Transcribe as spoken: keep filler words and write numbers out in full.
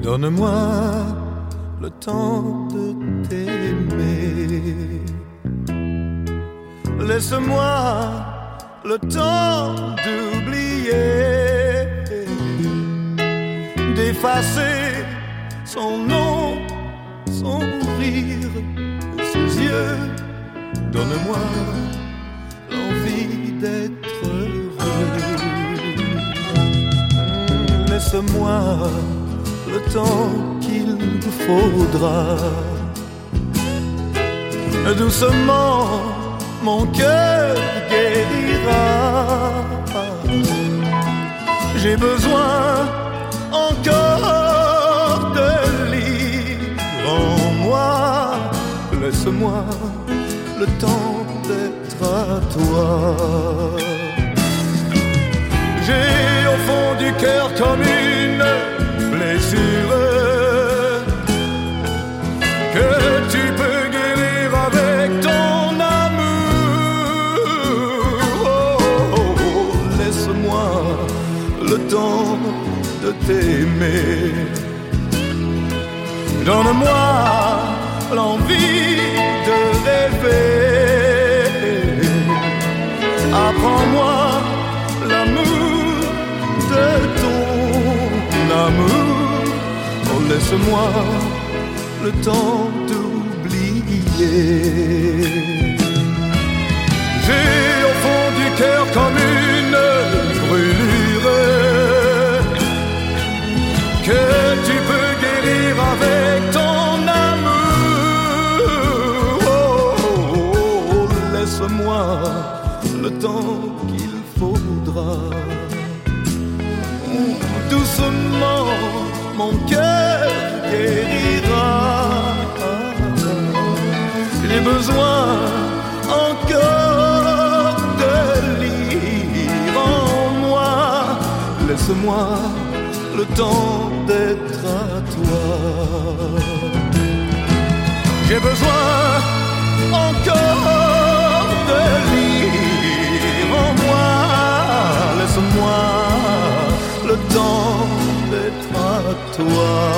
Donne-moi le temps de t'aimer. Laisse-moi le temps d'oublier, d'effacer son nom, son rire, ses yeux. Donne-moi l'envie d'être heureux. Laisse-moi le temps qu'il faudra. Doucement, mon cœur guérira. J'ai besoin encore de lire en moi. Laisse-moi le temps d'être à toi. J'ai au fond du cœur comme une blessure que tu peux guérir avec ton amour. Oh, oh, oh, laisse-moi le temps de t'aimer. Donne-moi l'envie de rêver. Apprends-moi l'amour de ton amour. Oh, laisse-moi le temps d'oublier. J'ai au fond du cœur comme une brûlure que tu peux guérir avec ton amour. Oh, oh, oh, laisse-moi le temps qu'il faudra. Doucement, mon cœur guérira. J'ai besoin encore de lire en moi. Laisse-moi le temps d'être à toi. J'ai besoin encore de lire en moi. Laisse-moi le temps d'être à toi.